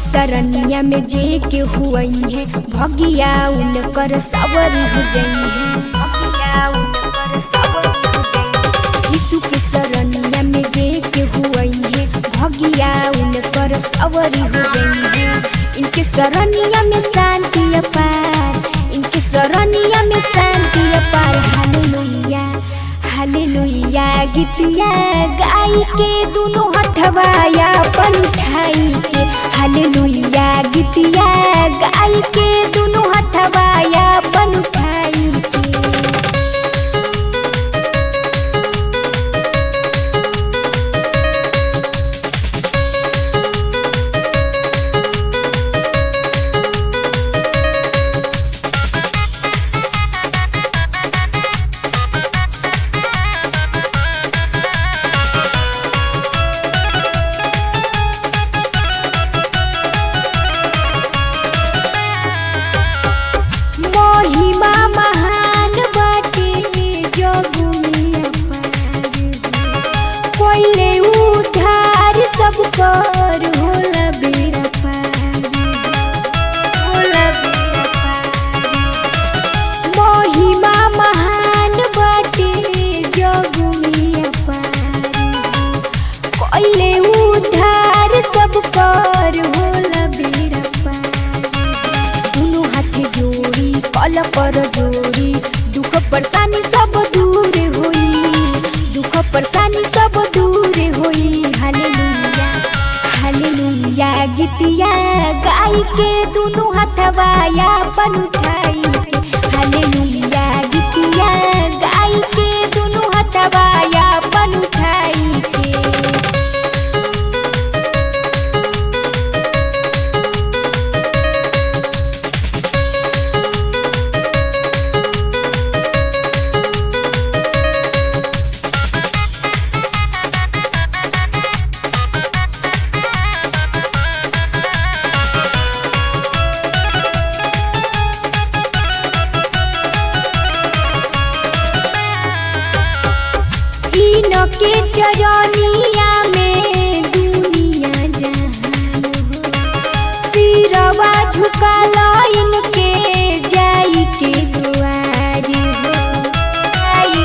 सरनिया में जे के हुई है भगिया उनकर सवर हो जाई है। यीशु के सरनिया में जे के हुई है भगिया उनकर सवर हो जाई है। इनके सरनिया में शांति अपार, इनके सरनिया में शांति अपार। हालेलुया हालेलुया गीतिया गाई के दोनों हथवाया अपन उठाई के। हालेलुया गीतिया गाई के दोनों हथवाया अपन उठाई के। महिमा महान बाटे जगुनिया पार, कोइले उधार सब कर होला बेड़ा पार, होला बेड़ा पार। महिमा महान बाटे जगुनिया पार, कोइले उधार सब कर होला बेड़ा पार। दोनों हाथ जोड़ी कल पर जोड़ी दुख परेशानी सब दूर होई, दुख परेशानी सब दूर होई। हालेलुया हालेलुया गीतिया गाई के दोनों हथवाया अपन उठाई के। हालेलुया गीतिया गाई के दोनों हथवाया अपन उठाई के। इनके चरनिया में दुनिया जहान हो, सिरवा झुकाला इनके जाई के दुआरी हो, जाई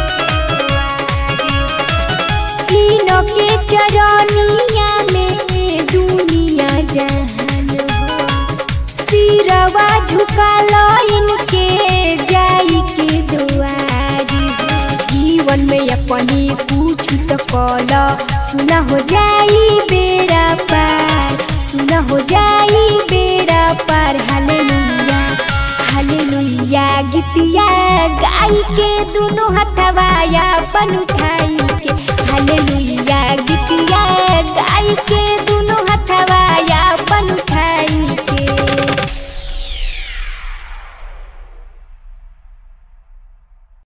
के दुआरी। इनके चरनिया में दुनिया जहान हो, सिरवा झुकाला इनके जाई के दुआरी हो। जीवन में अपनी कुछ तो कला सुना हो जाई बेड़ा पार, सुना हो जाई बेड़ा पार। हालेलुया हालेलुया गीतिया गाई के दोनों हथवाया अपन उठाई के। हालेलुया